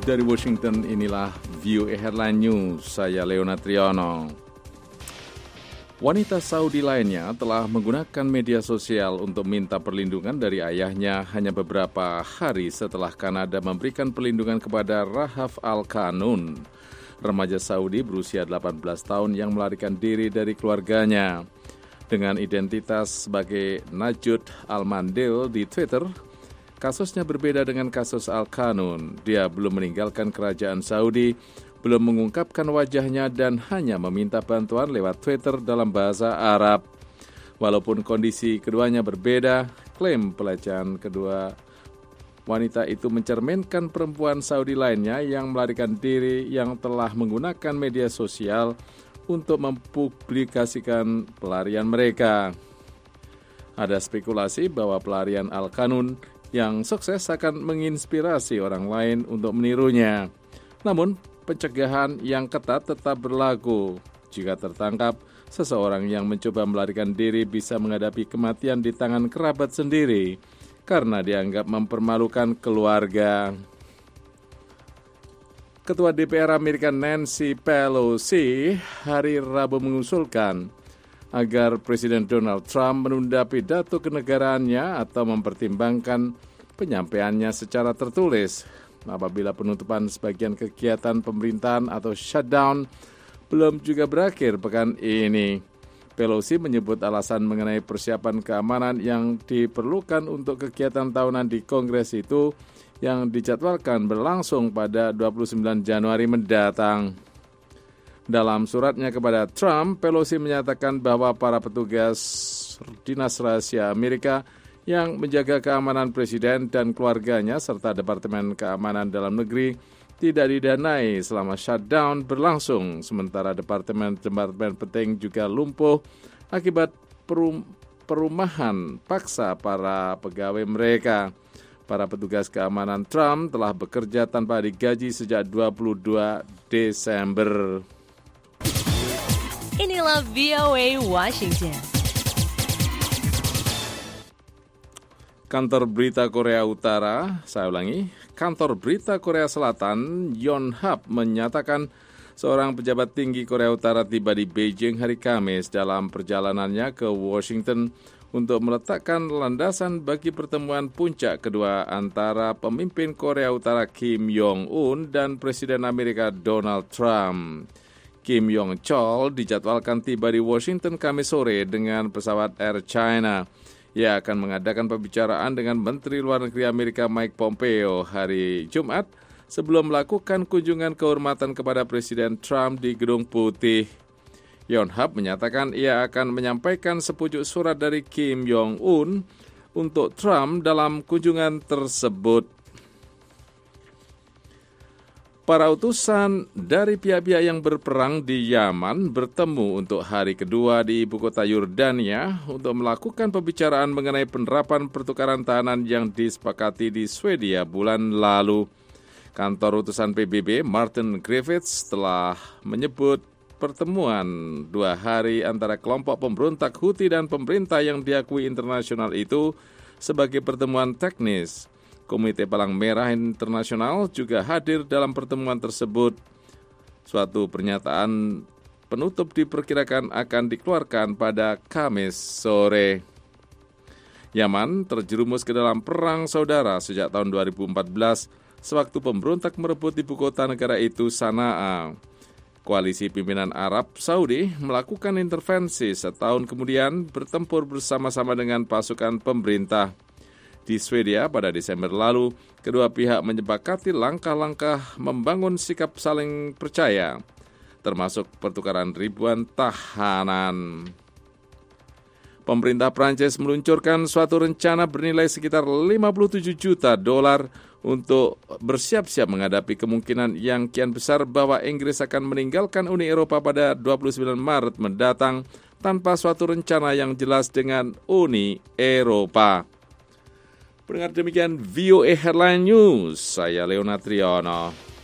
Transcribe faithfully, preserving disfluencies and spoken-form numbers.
Dari Washington, inilah V O A Headline News. Saya Leonard Triono. Wanita Saudi lainnya telah menggunakan media sosial untuk minta perlindungan dari ayahnya hanya beberapa hari setelah Kanada memberikan perlindungan kepada Rahaf Al-Qanun, remaja Saudi berusia delapan belas tahun yang melarikan diri dari keluarganya. Dengan identitas sebagai Najud Al-Mandil di Twitter, kasusnya berbeda dengan kasus Al-Qanun. Dia belum meninggalkan kerajaan Saudi, belum mengungkapkan wajahnya dan hanya meminta bantuan lewat Twitter dalam bahasa Arab. Walaupun kondisi keduanya berbeda, klaim pelecehan kedua wanita itu mencerminkan perempuan Saudi lainnya yang melarikan diri yang telah menggunakan media sosial untuk mempublikasikan pelarian mereka. Ada spekulasi bahwa pelarian Al-Qanun yang sukses akan menginspirasi orang lain untuk menirunya. Namun, pencegahan yang ketat tetap berlaku. Jika tertangkap, seseorang yang mencoba melarikan diri bisa menghadapi kematian di tangan kerabat sendiri karena dianggap mempermalukan keluarga. Ketua D P R Amerika Nancy Pelosi hari Rabu mengusulkan agar Presiden Donald Trump menunda pidato kenegaraannya atau mempertimbangkan penyampaiannya secara tertulis apabila penutupan sebagian kegiatan pemerintahan atau shutdown belum juga berakhir pekan ini. Pelosi menyebut alasan mengenai persiapan keamanan yang diperlukan untuk kegiatan tahunan di Kongres itu yang dijadwalkan berlangsung pada dua puluh sembilan Januari mendatang. Dalam suratnya kepada Trump, Pelosi menyatakan bahwa para petugas Dinas Rahasia Amerika yang menjaga keamanan Presiden dan keluarganya serta Departemen Keamanan Dalam Negeri tidak didanai selama shutdown berlangsung, sementara departemen-departemen penting juga lumpuh akibat perum- perumahan paksa para pegawai mereka. Para petugas keamanan Trump telah bekerja tanpa digaji sejak dua puluh dua Desember. Inilah V O A Washington. Kantor Berita Korea Utara, saya ulangi, Kantor Berita Korea Selatan, Yonhap, menyatakan seorang pejabat tinggi Korea Utara tiba di Beijing hari Kamis dalam perjalanannya ke Washington untuk meletakkan landasan bagi pertemuan puncak kedua antara pemimpin Korea Utara Kim Jong-un dan Presiden Amerika Donald Trump. Kim Yong-chol dijadwalkan tiba di Washington Kamis sore dengan pesawat Air China. Ia akan mengadakan pembicaraan dengan Menteri Luar Negeri Amerika Mike Pompeo hari Jumat sebelum melakukan kunjungan kehormatan kepada Presiden Trump di Gedung Putih. Yonhap menyatakan ia akan menyampaikan sepucuk surat dari Kim Jong-un untuk Trump dalam kunjungan tersebut. Para utusan dari pihak-pihak yang berperang di Yaman bertemu untuk hari kedua di ibu kota Yordania untuk melakukan pembicaraan mengenai penerapan pertukaran tahanan yang disepakati di Swedia bulan lalu. Kantor utusan P B B Martin Griffiths telah menyebut pertemuan dua hari antara kelompok pemberontak Houthi dan pemerintah yang diakui internasional itu sebagai pertemuan teknis. Komite Palang Merah Internasional juga hadir dalam pertemuan tersebut. Suatu pernyataan penutup diperkirakan akan dikeluarkan pada Kamis sore. Yaman terjerumus ke dalam perang saudara sejak tahun dua ribu empat belas, sewaktu pemberontak merebut ibu kota negara itu Sanaa. Koalisi pimpinan Arab Saudi melakukan intervensi setahun kemudian bertempur bersama-sama dengan pasukan pemerintah. Di Swedia pada Desember lalu, kedua pihak menyepakati langkah-langkah membangun sikap saling percaya, termasuk pertukaran ribuan tahanan. Pemerintah Prancis meluncurkan suatu rencana bernilai sekitar lima puluh tujuh juta dolar untuk bersiap-siap menghadapi kemungkinan yang kian besar bahwa Inggris akan meninggalkan Uni Eropa pada dua puluh sembilan Maret mendatang tanpa suatu rencana yang jelas dengan Uni Eropa. Pendengar, demikian V O A Headline News, saya Leonard Triono.